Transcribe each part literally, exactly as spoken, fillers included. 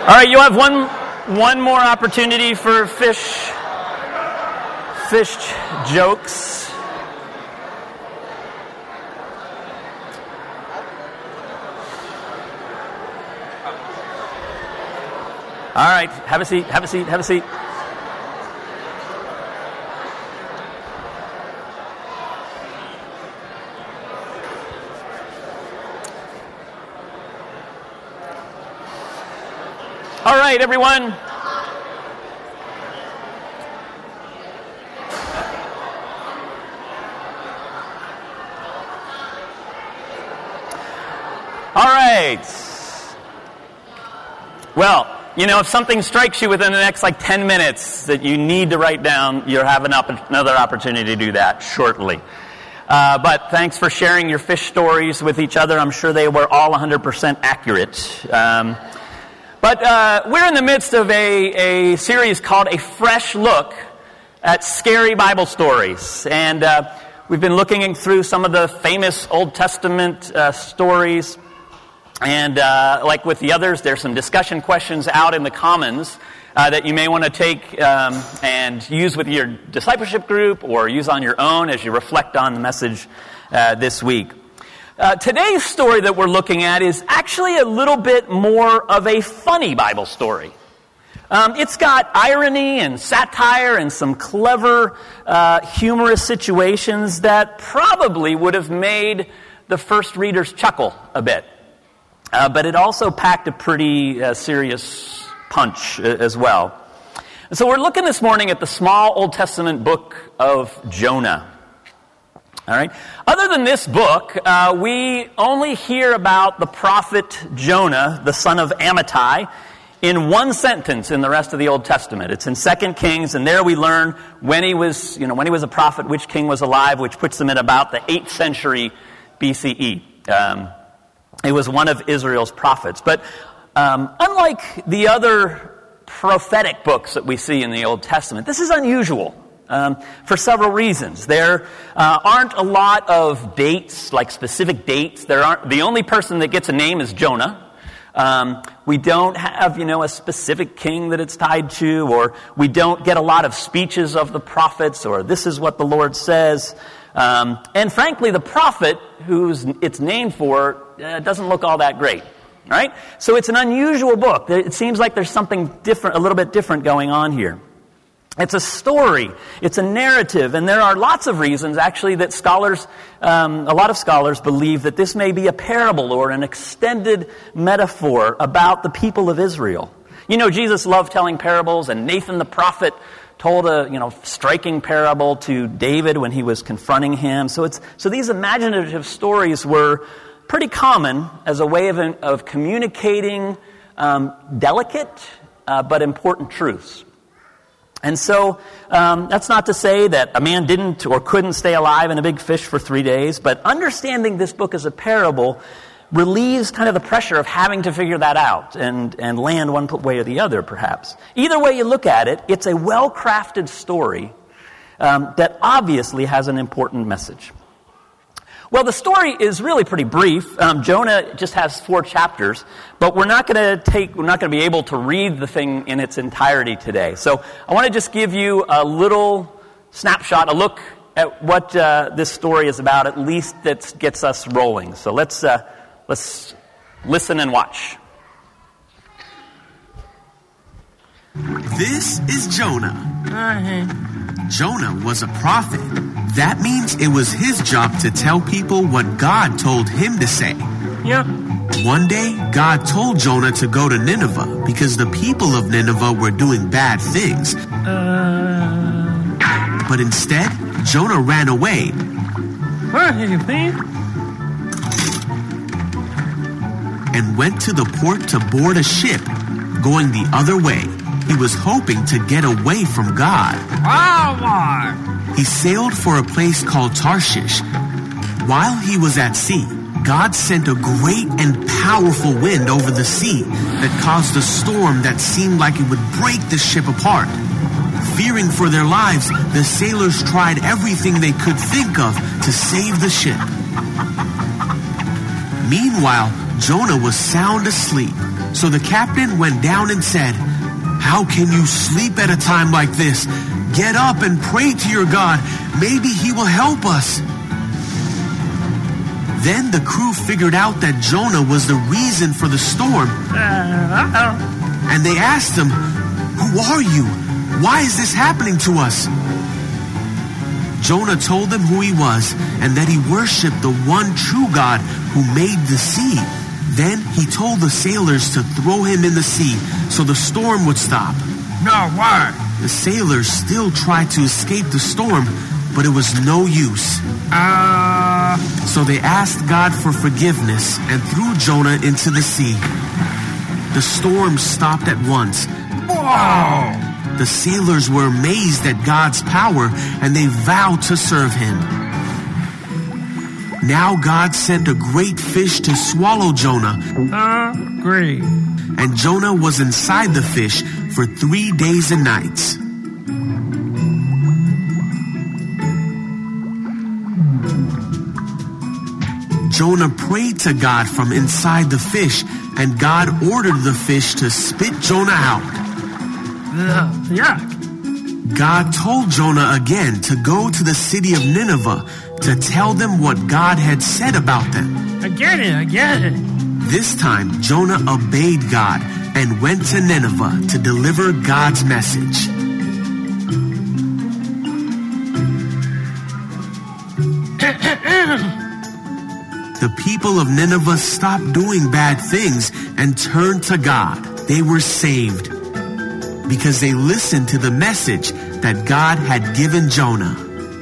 All right, you have one one more opportunity for fish fish jokes. All right, have a seat, have a seat, have a seat. All right, everyone. All right. Well, you know, if something strikes you within the next like ten minutes that you need to write down, you'll have an op- another opportunity to do that shortly. Uh, but thanks for sharing your fish stories with each other. I'm sure they were all one hundred percent accurate. Um, but uh, we're in the midst of a, a series called A Fresh Look at Scary Bible Stories. And uh, we've been looking through some of the famous Old Testament uh, stories. And uh, like with the others, there's some discussion questions out in the Commons uh, that you may want to take um, and use with your discipleship group or use on your own as you reflect on the message uh, this week. Uh, today's story that we're looking at is actually a little bit more of a funny Bible story. Um, it's got irony and satire and some clever, uh, humorous situations that probably would have made the first readers chuckle a bit. Uh, but it also packed a pretty uh, serious punch uh, as well. And so we're looking this morning at the small Old Testament book of Jonah. All right. Other than this book, uh, we only hear about the prophet Jonah, the son of Amittai, in one sentence in the rest of the Old Testament. It's in Second Kings, and there we learn when he was, you know, when he was a prophet, which king was alive, which puts him in about the eighth century B C E. Um, It was one of Israel's prophets. But um, unlike the other prophetic books that we see in the Old Testament, this is unusual um, for several reasons. There uh, aren't a lot of dates, like specific dates. There aren't. The only person that gets a name is Jonah. Um, we don't have, you know, a specific king that it's tied to, or we don't get a lot of speeches of the prophets, or this is what the Lord says. Um, and frankly, the prophet who's it's named for uh, doesn't look all that great, right? So it's an unusual book. It seems like there's something different, a little bit different going on here. It's a story. It's a narrative, and there are lots of reasons, actually, that scholars, um, a lot of scholars believe that this may be a parable or an extended metaphor about the people of Israel. You know, Jesus loved telling parables, and Nathan the prophet told a, you know, striking parable to David when he was confronting him. So it's so these imaginative stories were pretty common as a way of of communicating um, delicate uh, but important truths. And so um, that's not to say that a man didn't or couldn't stay alive in a big fish for three days, but understanding this book as a parable relieves kind of the pressure of having to figure that out and, and land one way or the other, perhaps. Either way you look at it, it's a well-crafted story um, that obviously has an important message. Well, the story is really pretty brief. Um, Jonah just has four chapters, but we're not going to take, we're not going to be able to read the thing in its entirety today. So I want to just give you a little snapshot, a look at what uh, this story is about, at least that gets us rolling. So let's uh, let's listen and watch. This is Jonah. Jonah was a prophet. That means it was his job to tell people what God told him to say. Yeah. One day, God told Jonah to go to Nineveh because the people of Nineveh were doing bad things. Uh... But instead, Jonah ran away. Hey, please. And went to the port to board a ship going the other way. He was hoping to get away from God. Oh, my. He sailed for a place called Tarshish. While he was at sea, God sent a great and powerful wind over the sea that caused a storm that seemed like it would break the ship apart. Fearing for their lives, the sailors tried everything they could think of to save the ship. Meanwhile, Jonah was sound asleep. So the captain went down and said, "How can you sleep at a time like this? Get up and pray to your God. Maybe he will help us." Then the crew figured out that Jonah was the reason for the storm. Uh-oh. And they asked him, "Who are you? Why is this happening to us?" Jonah told them who he was and that he worshipped the one true God who made the sea. Then he told the sailors to throw him in the sea so the storm would stop. No, why? The sailors still tried to escape the storm, but it was no use. Uh... So they asked God for forgiveness and threw Jonah into the sea. The storm stopped at once. Whoa! The sailors were amazed at God's power and they vowed to serve him. Now God sent a great fish to swallow Jonah. Uh, great. And Jonah was inside the fish for three days and nights. Jonah prayed to God from inside the fish, and God ordered the fish to spit Jonah out. Ugh, yuck. God told Jonah again to go to the city of Nineveh to tell them what God had said about them. I get it, I get it. This time, Jonah obeyed God and went to Nineveh to deliver God's message. The people of Nineveh stopped doing bad things and turned to God. They were saved because they listened to the message that God had given Jonah.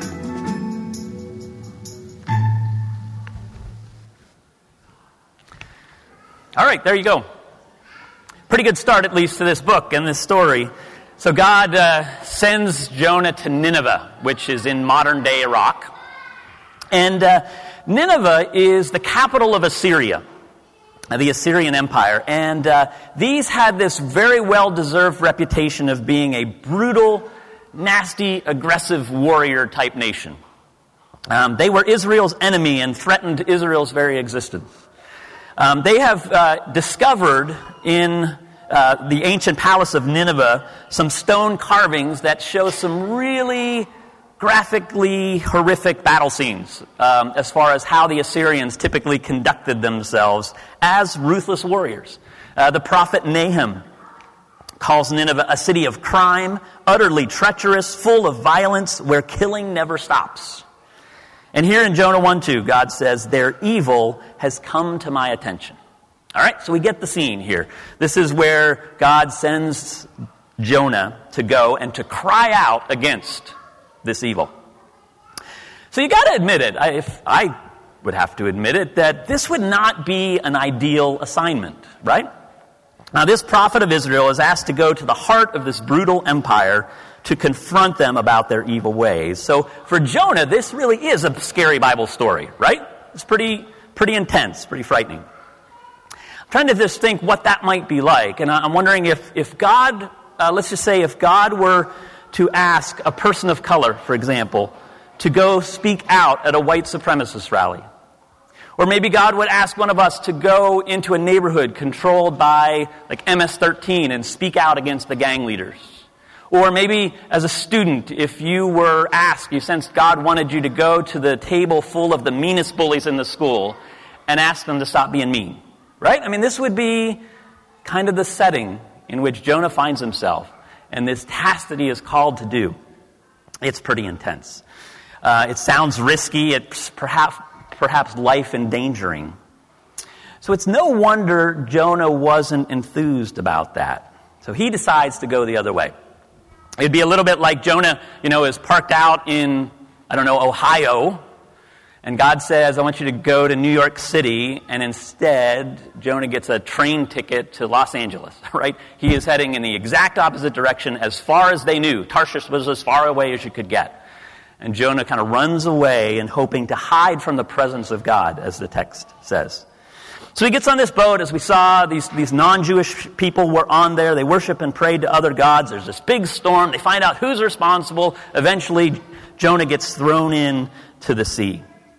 All right, there you go. Pretty good start, at least, to this book and this story. So God uh, sends Jonah to Nineveh, which is in modern-day Iraq. And uh, Nineveh is the capital of Assyria, the Assyrian Empire. And uh, these had this very well-deserved reputation of being a brutal, nasty, aggressive warrior-type nation. Um, they were Israel's enemy and threatened Israel's very existence. Um, they have uh, discovered in uh, the ancient palace of Nineveh some stone carvings that show some really graphically horrific battle scenes um, as far as how the Assyrians typically conducted themselves as ruthless warriors. Uh, the prophet Nahum calls Nineveh a city of crime, utterly treacherous, full of violence, where killing never stops. And here in Jonah one two, God says, "Their evil has come to my attention." All right, so we get the scene here. This is where God sends Jonah to go and to cry out against this evil. So you got to admit it. I, if I would have to admit it, that this would not be an ideal assignment, right? Now, this prophet of Israel is asked to go to the heart of this brutal empire to confront them about their evil ways. So for Jonah, this really is a scary Bible story, right? It's pretty, pretty intense, pretty frightening. I'm trying to just think what that might be like, and I'm wondering if, if God, uh, let's just say if God were to ask a person of color, for example, to go speak out at a white supremacist rally. Or maybe God would ask one of us to go into a neighborhood controlled by like M S thirteen and speak out against the gang leaders. Or maybe as a student, if you were asked, you sensed God wanted you to go to the table full of the meanest bullies in the school and ask them to stop being mean. Right? I mean, this would be kind of the setting in which Jonah finds himself. And this task that he is called to do, it's pretty intense. Uh, it sounds risky. It's perhaps perhaps life-endangering. So it's no wonder Jonah wasn't enthused about that. So he decides to go the other way. It'd be a little bit like Jonah, you know, is parked out in, I don't know, Ohio, and God says, "I want you to go to New York City," and instead, Jonah gets a train ticket to Los Angeles, right? He is heading in the exact opposite direction as far as they knew. Tarshish was as far away as you could get. And Jonah kind of runs away and hoping to hide from the presence of God, as the text says. So he gets on this boat. As we saw, these, these non-Jewish people were on there. They worship and prayed to other gods. There's this big storm. They find out who's responsible. Eventually, Jonah gets thrown in to the sea.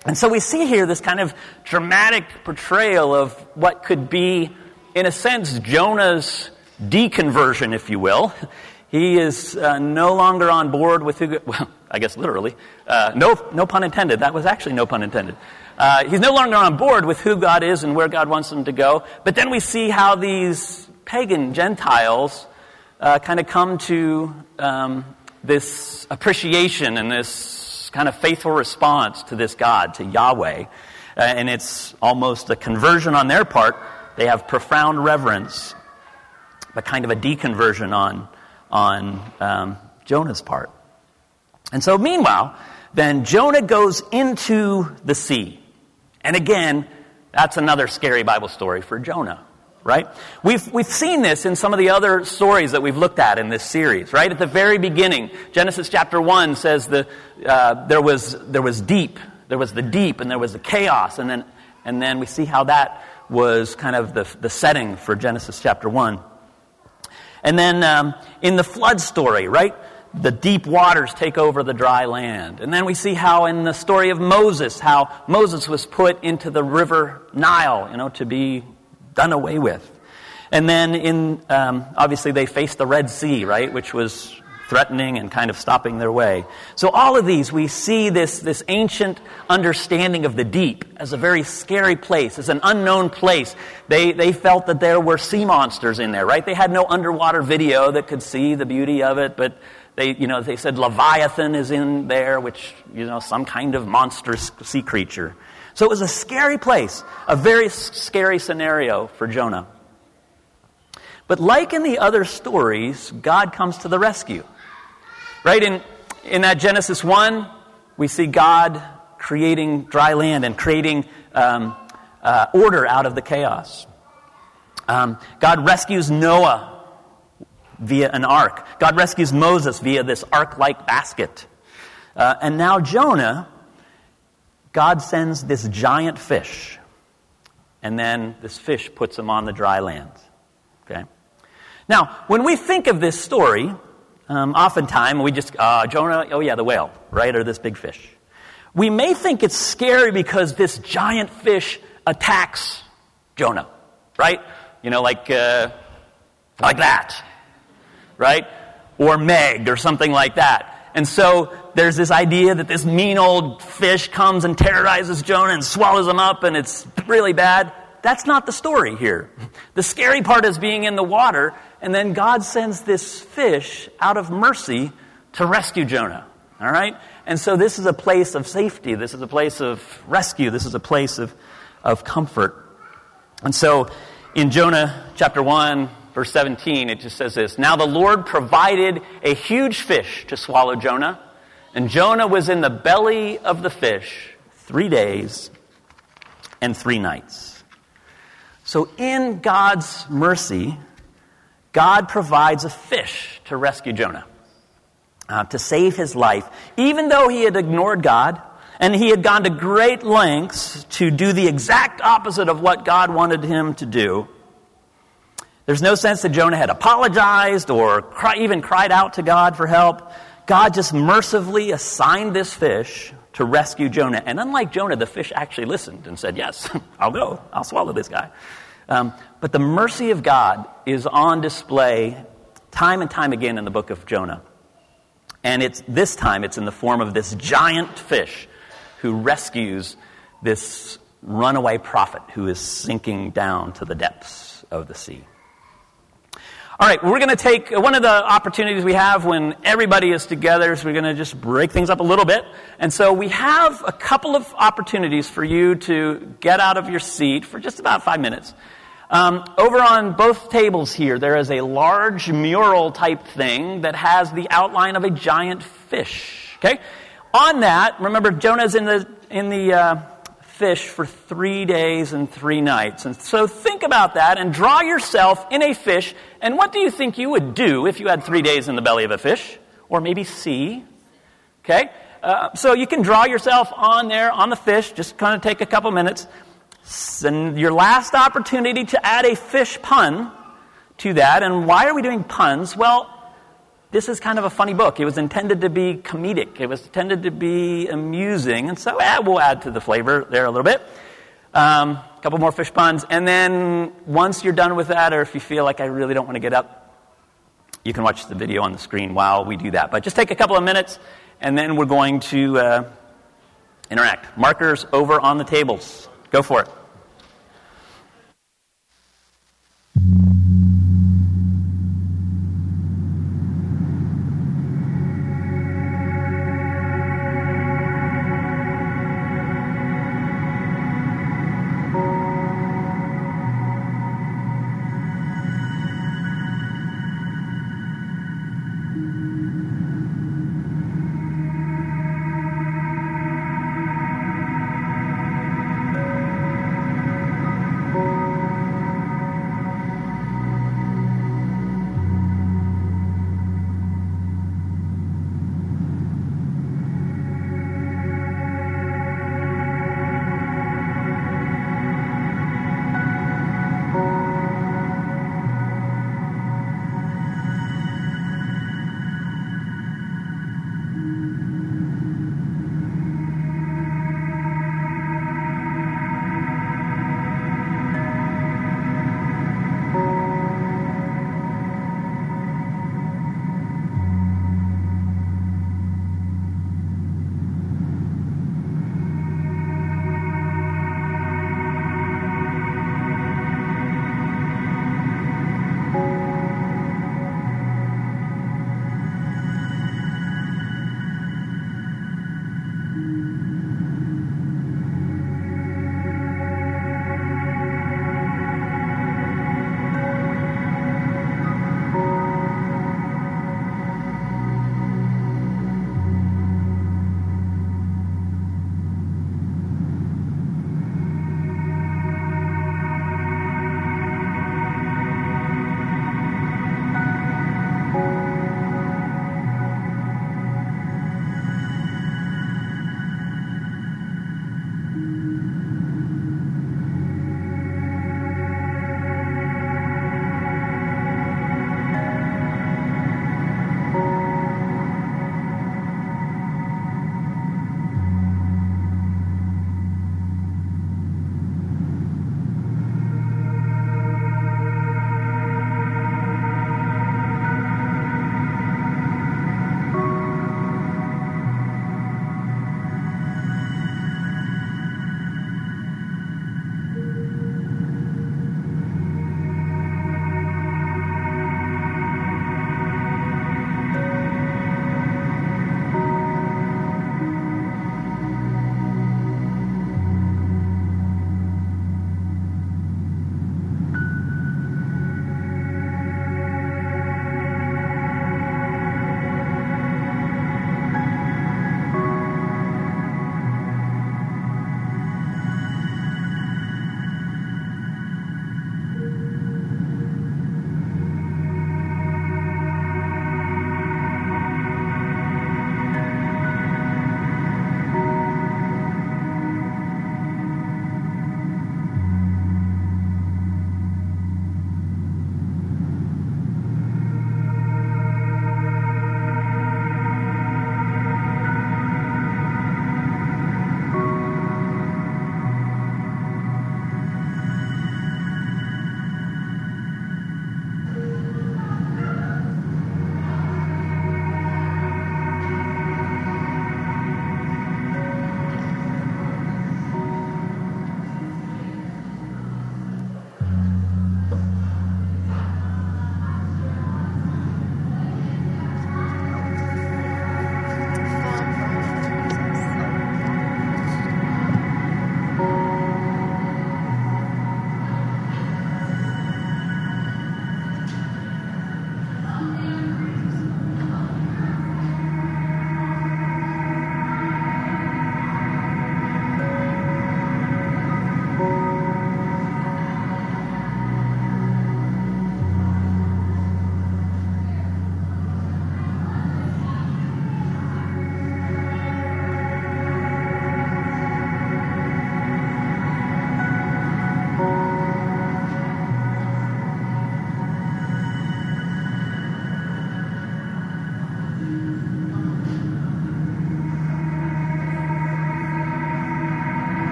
And so we see here this kind of dramatic portrayal of what could be, in a sense, Jonah's deconversion, if you will. He is uh, no longer on board with who, well, I guess literally, uh, no, no pun intended. That was actually no pun intended. Uh, he's no longer on board with who God is and where God wants him to go. But then we see how these pagan Gentiles uh, kind of come to um, this appreciation and this kind of faithful response to this God, to Yahweh. Uh, and it's almost a conversion on their part. They have profound reverence, but kind of a deconversion on, on um, Jonah's part. And so meanwhile, then Jonah goes into the sea. And again, that's another scary Bible story for Jonah, right? We've we've seen this in some of the other stories that we've looked at in this series, right? At the very beginning, Genesis chapter one says the uh, there was there was deep, there was the deep, and there was the chaos, and then and then we see how that was kind of the the setting for Genesis chapter one. And then um, in the flood story, right? The deep waters take over the dry land. And then we see how in the story of Moses, how Moses was put into the river Nile, you know, to be done away with. And then in, um, obviously they faced the Red Sea, right, which was threatening and kind of stopping their way. So all of these, we see this, this ancient understanding of the deep as a very scary place, as an unknown place. They, they felt that there were sea monsters in there, right? They had no underwater video that could see the beauty of it, but They, you know, they said Leviathan is in there, which, you know, some kind of monstrous sea creature. So it was a scary place, a very scary scenario for Jonah. But like in the other stories, God comes to the rescue. Right? In, in that Genesis one, we see God creating dry land and creating um, uh, order out of the chaos. Um, God rescues Noah via an ark. God rescues Moses via this ark-like basket. Uh, and now Jonah, God sends this giant fish. And then this fish puts him on the dry land. Okay? Now, when we think of this story, um, oftentimes we just, uh, Jonah, oh yeah, the whale, right? Or this big fish. We may think it's scary because this giant fish attacks Jonah, right? You know, like, uh, like that. Right? Or Meg, or something like that. And so there's this idea that this mean old fish comes and terrorizes Jonah and swallows him up, and it's really bad. That's not the story here. The scary part is being in the water, and then God sends this fish out of mercy to rescue Jonah. All right? And so this is a place of safety. This is a place of rescue. This is a place of, of comfort. And so in Jonah chapter one, verse seventeen, it just says this. Now the Lord provided a huge fish to swallow Jonah, and Jonah was in the belly of the fish three days and three nights. So in God's mercy, God provides a fish to rescue Jonah, uh, to save his life, even though he had ignored God, and he had gone to great lengths to do the exact opposite of what God wanted him to do. There's no sense that Jonah had apologized or cry, even cried out to God for help. God just mercifully assigned this fish to rescue Jonah. And unlike Jonah, the fish actually listened and said, yes, I'll go. I'll swallow this guy. Um, but the mercy of God is on display time and time again in the book of Jonah. And it's this time it's in the form of this giant fish who rescues this runaway prophet who is sinking down to the depths of the sea. All right, we're going to take one of the opportunities we have when everybody is together, so we're going to just break things up a little bit. And so we have a couple of opportunities for you to get out of your seat for just about five minutes. Um, over on both tables here, there is a large mural type thing that has the outline of a giant fish. Okay? On that, remember Jonah's in the in the uh, fish for three days and three nights. And so think about that and draw yourself in a fish. And what do you think you would do if you had three days in the belly of a fish? Or maybe sea. Okay? Uh, so you can draw yourself on there, on the fish. Just kind of take a couple minutes. And your last opportunity to add a fish pun to that. And why are we doing puns? Well, this is kind of a funny book. It was intended to be comedic. It was intended to be amusing. And so eh, we'll add to the flavor there a little bit. Um, a couple more fish puns. And then once you're done with that, or if you feel like I really don't want to get up, you can watch the video on the screen while we do that. But just take a couple of minutes, and then we're going to uh, interact. Markers over on the tables. Go for it.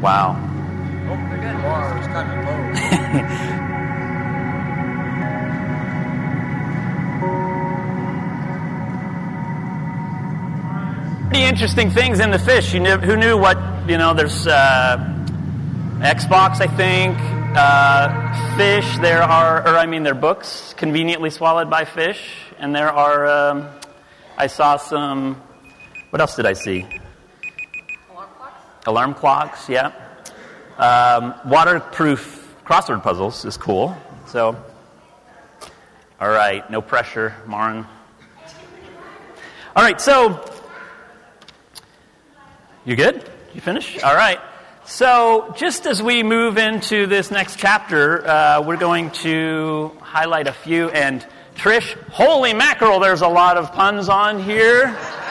Wow. Oh, pretty good. Wow, it's kind of low. Pretty interesting things in the fish. You knew, who knew what, you know, there's uh, Xbox, I think, uh, fish, there are, or I mean, there are books conveniently swallowed by fish, and there are, um, I saw some, what else did I see? Alarm clocks? Alarm clocks, yeah. Um, waterproof crossword puzzles is cool. So, all right, no pressure, Maren. All right, so, you good? You finished? All right. So, just as we move into this next chapter, uh, we're going to highlight a few. And Trish, holy mackerel, there's a lot of puns on here.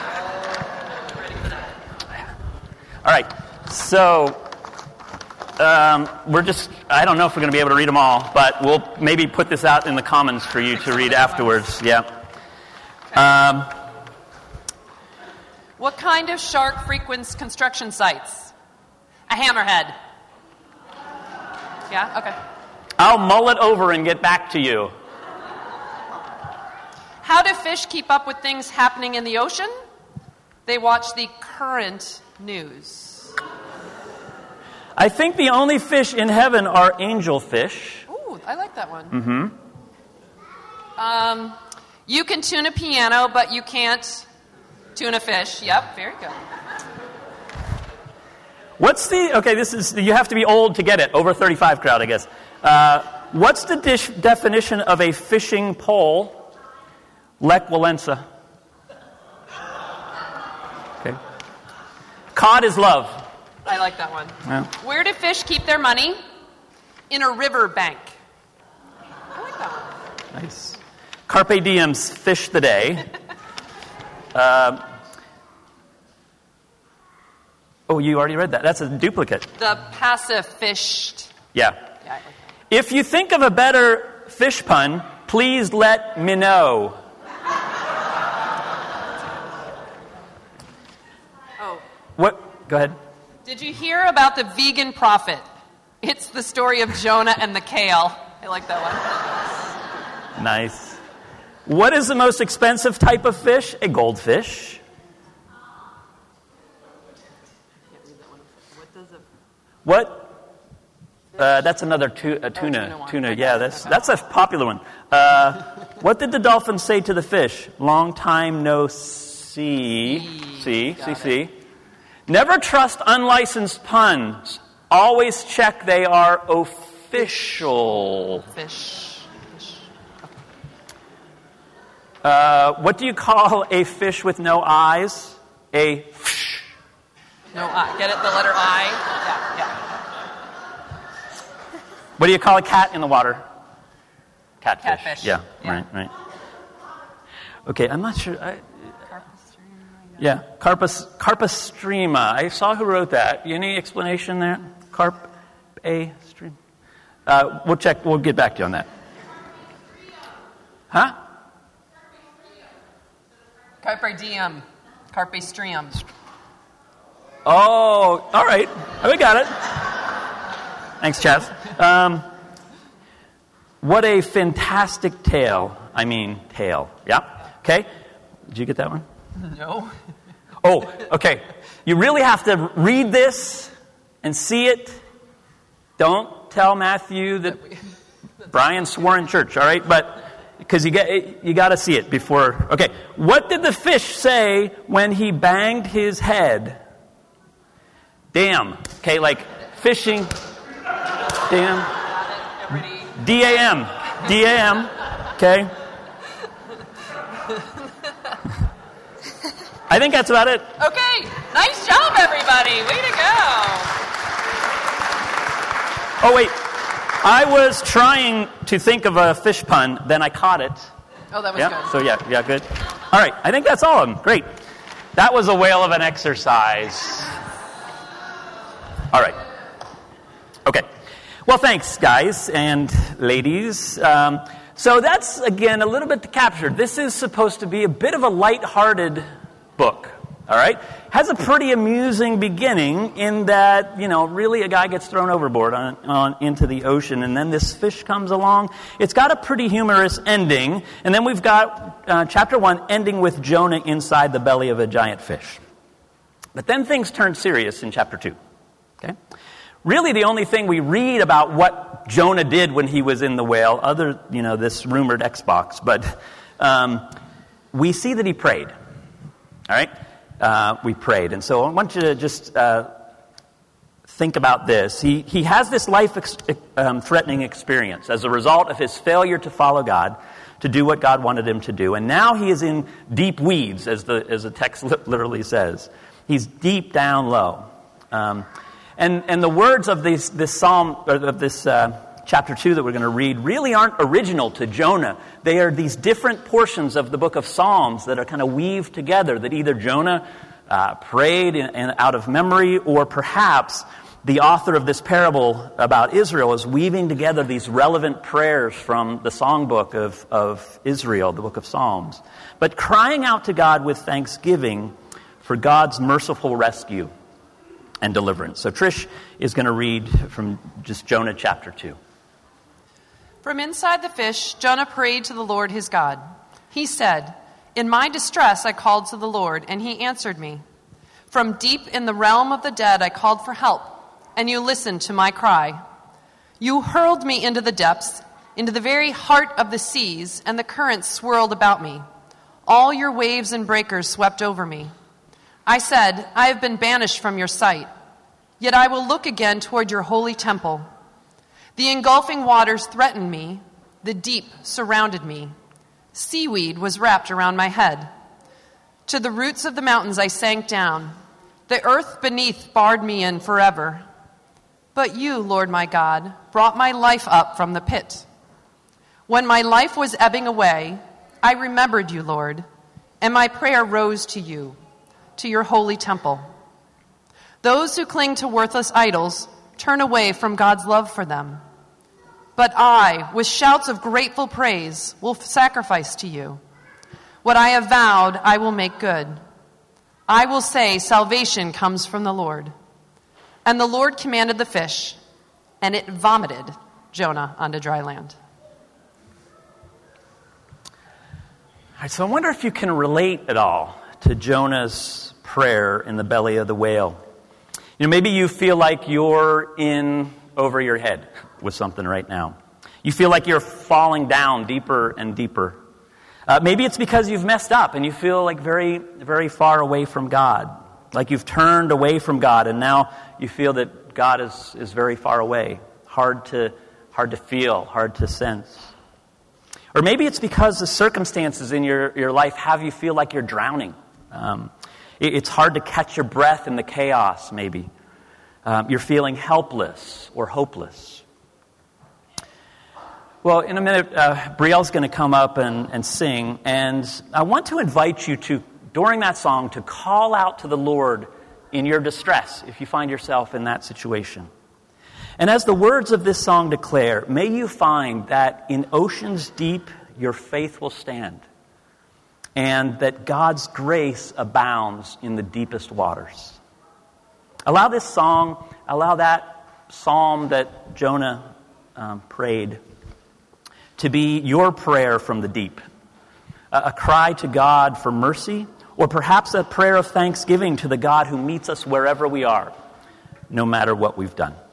All right. So, um, we're just, I don't know if we're going to be able to read them all, but we'll maybe put this out in the Commons for you to read afterwards. Yeah. Um, What kind of shark frequents construction sites? A hammerhead. Yeah? Okay. I'll mull it over and get back to you. How do fish keep up with things happening in the ocean? They watch the current news. I think the only fish in heaven are angelfish. Ooh, I like that one. Mm-hmm. Um, you can tune a piano, but you can't tune a fish. Yep, very good. What's the, okay, this is, you have to be old to get it, over thirty-five crowd, I guess. Uh, what's the dish, definition of a fishing pole? Lech Walesa. Okay. Cod is love. I like that one. Yeah. Where do fish keep their money? In a river bank. I like that one. Nice. Carpe diem's fish the day. uh, oh, you already read that. That's a duplicate. The passive fished. Yeah. Yeah, I like that. If you think of a better fish pun, please let me know. Oh. What? Go ahead. Did you hear about the vegan prophet? It's the story of Jonah and the kale. I like that one. Nice. What is the most expensive type of fish? A goldfish. What? Uh, that's another tu- a tuna. Oh, tuna, tuna. one. Yeah, that's that's a popular one. Uh, what did the dolphin say to the fish? Long time no see. See, see, see. Never trust unlicensed puns. Always check they are official. Fish. Fish. Uh, what do you call a fish with no eyes? A fish. No I. Get it? The letter I? Yeah, yeah. What do you call a cat in the water? Catfish. Catfish. Yeah, Yeah. right, right. Okay, I'm not sure. I, yeah, Carpus, Carpus Strema. I saw who wrote that. Any explanation there? Carp a stream. Uh, we'll check. We'll get back to you on that. Huh? Carpe diem. Carpe stream. Oh, all right. We got it. Thanks, Chaz. Um, what a fantastic tale. I mean, tale. Yeah. Okay. Did you get that one? No. Oh, okay. You really have to read this and see it. Don't tell Matthew that Brian swore in church, all right? But because you get you got to see it before. Okay. What did the fish say when he banged his head? Damn. Okay, like fishing. Damn. D A M. D A M. Okay. I think that's about it. Okay. Nice job, everybody. Way to go. Oh, wait. I was trying to think of a fish pun, then I caught it. Oh, that was Yeah, good. so yeah, yeah, good. All right, I think that's all of them. Great. That was a whale of an exercise. All right. Okay. Well, thanks, guys and ladies. Um, so that's, again, a little bit captured. This is supposed to be a bit of a lighthearted book. All right? Has a pretty amusing beginning in that, you know, really a guy gets thrown overboard on, on into the ocean, and then this fish comes along. It's got a pretty humorous ending, and then we've got uh, chapter one ending with Jonah inside the belly of a giant fish. But then things turn serious in chapter two. Okay? Really the only thing we read about what Jonah did when he was in the whale, other, you know, this rumored Xbox, but um, we see that he prayed. All right? Uh, we prayed. And so I want you to just uh, think about this. He he has this life-threatening ex- um, experience as a result of his failure to follow God, to do what God wanted him to do. And now he is in deep weeds, as the as the text literally says. He's deep down low. Um, and and the words of this, this psalm, or of this uh, chapter two that we're going to read, really aren't original to Jonah. They are these different portions of the book of Psalms that are kind of weaved together, that either Jonah uh, prayed in, in, out of memory, or perhaps the author of this parable about Israel is weaving together these relevant prayers from the songbook of, of Israel, the book of Psalms. But crying out to God with thanksgiving for God's merciful rescue and deliverance. So Trish is going to read from just Jonah chapter two. From inside the fish, Jonah prayed to the Lord his God. He said, "In my distress I called to the Lord, and he answered me. From deep in the realm of the dead I called for help, and you listened to my cry. You hurled me into the depths, into the very heart of the seas, and the currents swirled about me. All your waves and breakers swept over me. I said, I have been banished from your sight, yet I will look again toward your holy temple. The engulfing waters threatened me. The deep surrounded me. Seaweed was wrapped around my head. To the roots of the mountains I sank down. The earth beneath barred me in forever. But you, Lord my God, brought my life up from the pit. When my life was ebbing away, I remembered you, Lord, and my prayer rose to you, to your holy temple. Those who cling to worthless idols turn away from God's love for them. But I, with shouts of grateful praise, will sacrifice to you. What I have vowed, I will make good. I will say, salvation comes from the Lord. And the Lord commanded the fish, and it vomited Jonah onto dry land. All right, so I wonder if you can relate at all to Jonah's prayer in the belly of the whale. You know, maybe you feel like you're in over your head with something right now. You feel like you're falling down deeper and deeper. Uh, maybe it's because you've messed up and you feel like very, very far away from God. Like you've turned away from God and now you feel that God is, is very far away. Hard to, hard to feel, hard to sense. Or maybe it's because the circumstances in your, your life have you feel like you're drowning. Um, it, it's hard to catch your breath in the chaos, maybe. Um, you're feeling helpless or hopeless. Well, in a minute, uh, Brielle's going to come up and, and sing, and I want to invite you to, during that song, to call out to the Lord in your distress, if you find yourself in that situation. And as the words of this song declare, may you find that in oceans deep your faith will stand, and that God's grace abounds in the deepest waters. Allow this song, allow that psalm that Jonah um, prayed to be your prayer from the deep. A, a cry to God for mercy, or perhaps a prayer of thanksgiving to the God who meets us wherever we are, no matter what we've done.